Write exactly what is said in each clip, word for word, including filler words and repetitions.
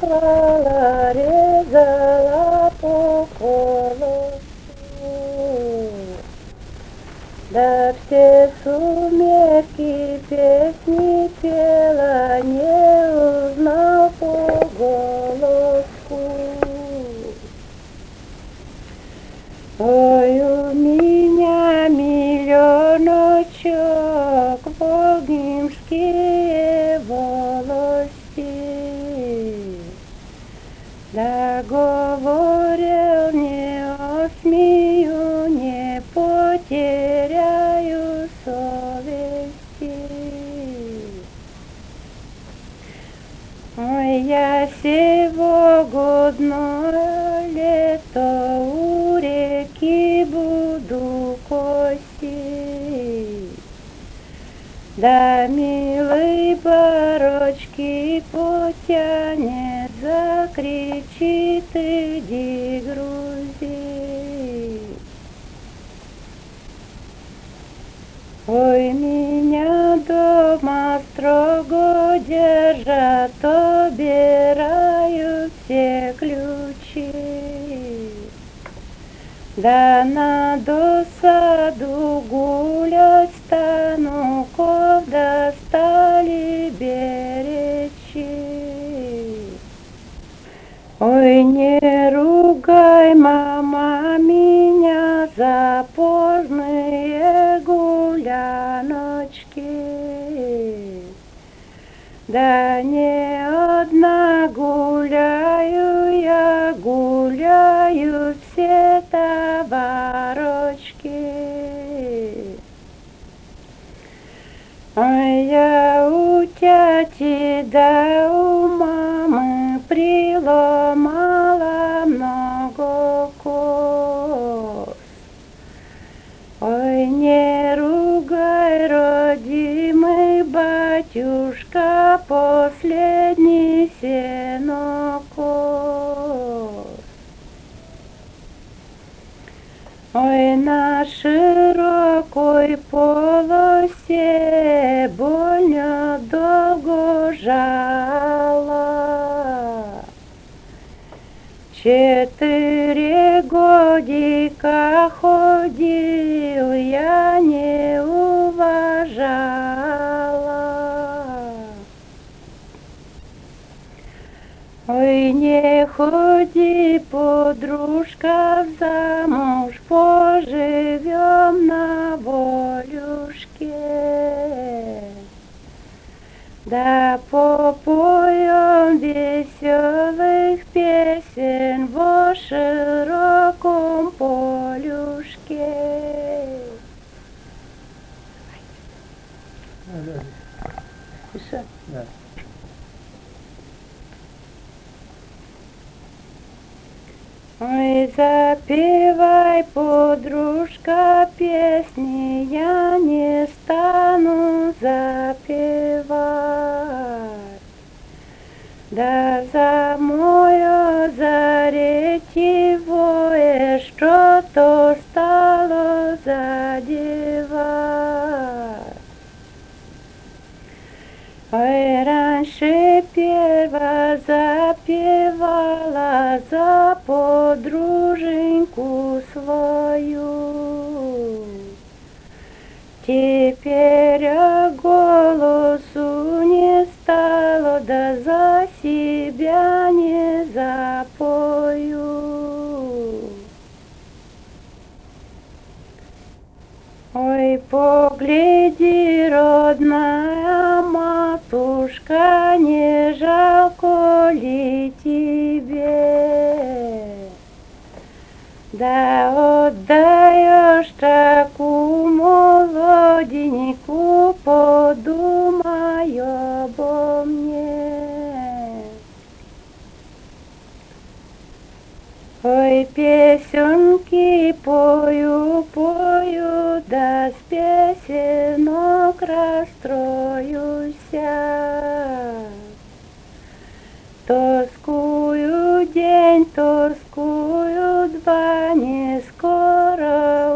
клала, резала по колосу. Да все сумерки песни пела, не узнал по голосу. Ой, у меня миллионочек, волгинские волости. Да говорил, не осмею, не потеряю совести. Ой, я сегодня лето у реки буду косить. Да милый барочки потянет, закричит, иди грузи. Ой, меня дома строго держат, обирают все ключи. Да на досаду гулять стану, ков достали беречи. Ой, не ругай, мама, меня за поздние гуляночки. Да не одна гуляю я, гуляю все товарочки. Ой, я у тяти да у мамы приломала много кос. Ой, не ругай, родимый батюшка, последний сенокос. Ой, на широкой полосе больно долго жала. Четыре годика ходил, я не уважала. Ой, не ходи, подружка, замуж, поживем на волюшке. Да попоем веселых песен во широком полюшке. Еще? Да. Ой, запевай, подружка, песни, я не стану запевать. Да за мое заретивое что-то стало задевать. Ой, раньше перво запевала за подруженьку свою. Теперь голосу не стало, да за себя не запою. Ой, погляди, родная матушка, не жалко ли тебе? Да отдаешь такую молоденькую, подумай обо мне. Ой, песенки пою, пою, да с песенок расстроюся. Тоскую день, тоскую два, не скоро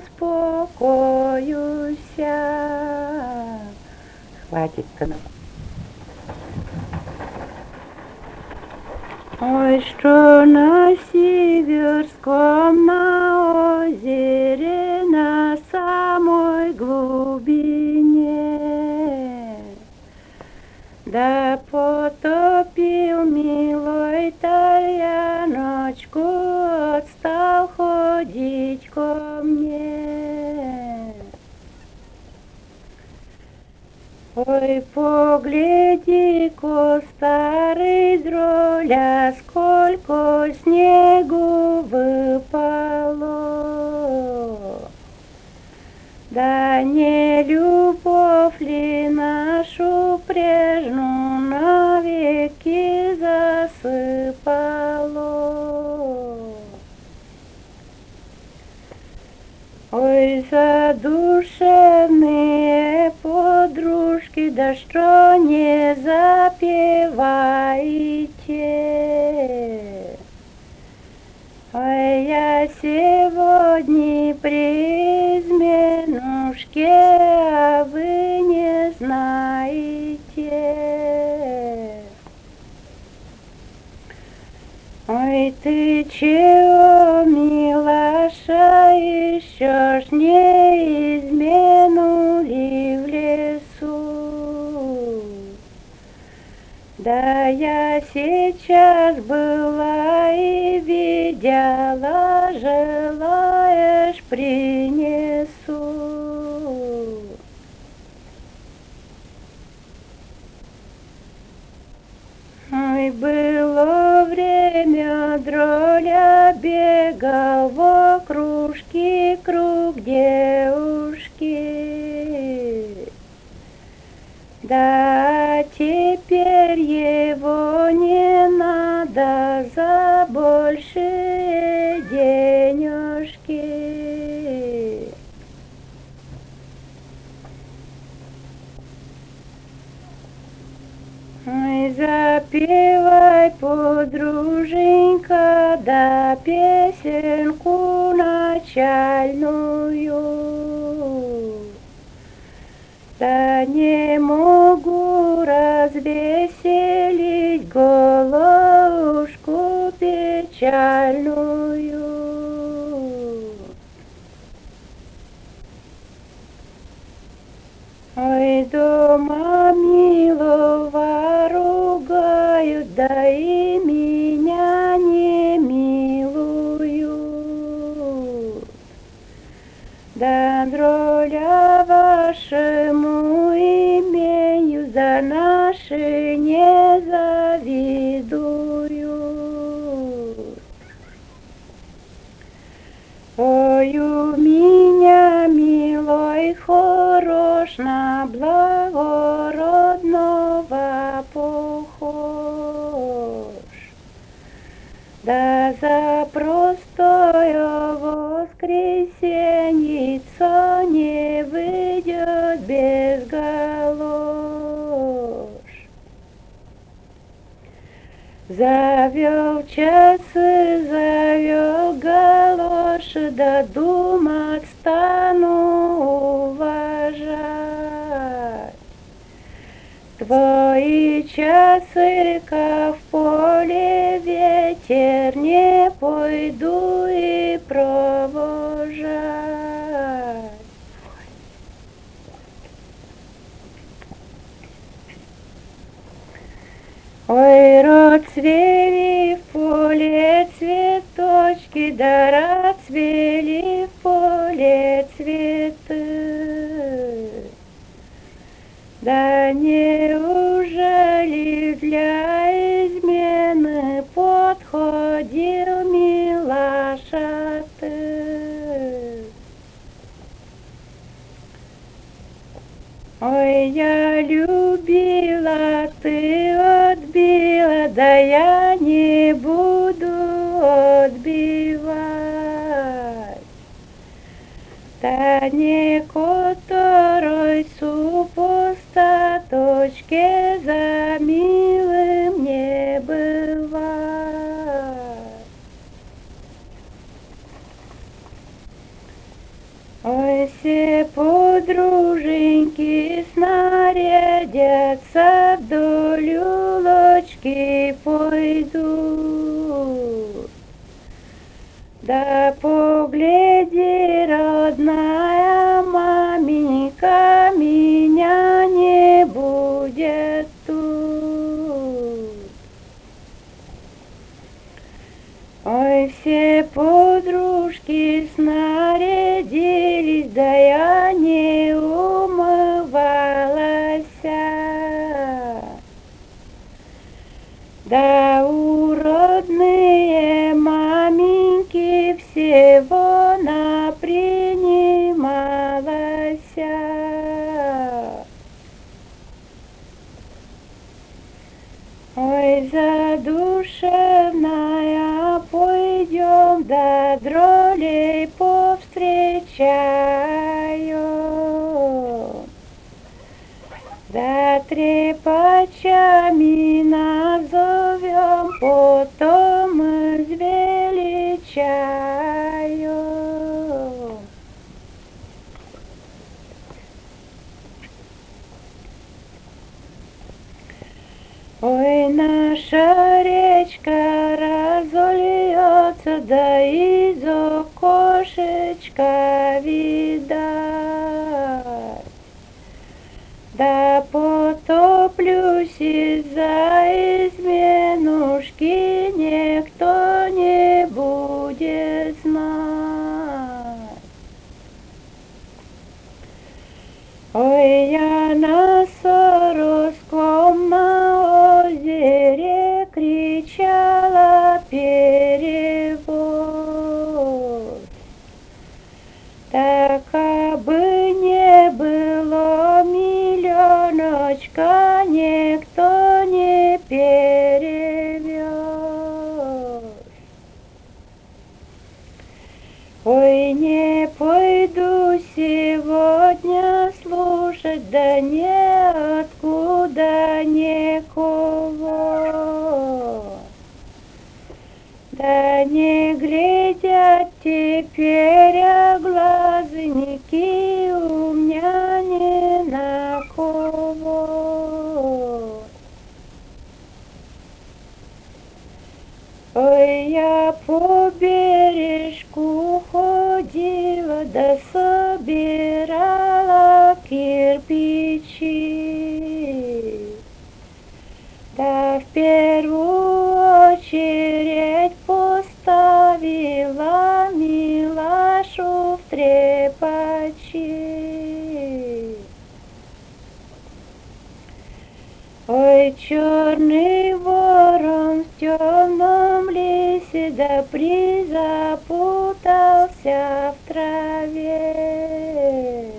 успокоюся. Хватит, канал. Ой, что на Сиверском, на озере, на самой глубине, да потопил милой Тальяночку, отстал ходить ко мне. Ой, погляди-ка, старый дроля, сколько снегу выпало. Да не любовь ли нашу прежнюю навеки засыпало? Ой, задушевные подружки, да что не запеваете? Ой, я сегодня при изменушке, а вы не знаете. Ой, ты чего, милаша, еще ж не измену ли в лесу? Да я сейчас была и видела, желаешь, принесу. Ой, было время, дроля бегал в окружке круг девушки. Да теперь его не надо за большие денежки. Ой, запевай, подруженька, да песенку начальную. Да не могу развеселить головушку печальную. Ой, дома милого ругают, да и меня не милуют. Да дроля вашему имению за наши не завидуют. Ой, у меня милой хорош, на благородного похож. Да за простое воскресеньица не выйдет без галош. Завел часы, завел галоши, да думать стану уважать. Твои часы, как в поле ветер, не пойду и провожать. Ой, расцвели в поле цветочки, да расцвели в поле цветы. Да неужели для измены подходил, милаша, ты? Ой, я любила, ты отбила, да я не буду отбивать. Да не которой супостаточке за милым не бывать. Ой, все подруженьки снарядятся, вдоль улочки пойдут. Да погляди, родная маменька, меня не будет тут. Ой, все подружки снарядились, да я не умывалась. Да уродные маменьки всего напринималась. Ой, задушевная, пойдем, да дролей повстречаю. Да трепачами назовем, потом извеличаю. Ой, наша речка разольется, да из окошечка видать. Да потоплюсь из-за изменушки, никто не будет знать. Ой, я на Соросском на озере кричала перевоз. Так бы не было миллионочка, никто не перевез. Ой, не пойду сегодня слушать, да ниоткуда никого. Да не глядят теперь глазники у меня ни на кого. Ой, я по бережку ходила, да собирала кирпичи. Да в первую очередь поставила Милашу в трепачи. Ой, черный ворон в темном лесе, да призапутался в траве.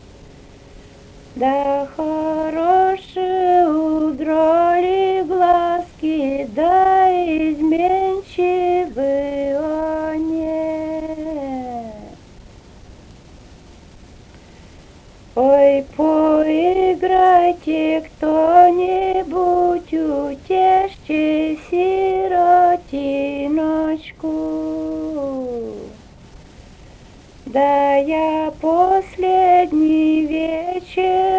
Да хорошие у дроли глазки, да изменчивы они. Ой, поиграйте кто-нибудь, утешьте сиротиночку. Да я последний вечер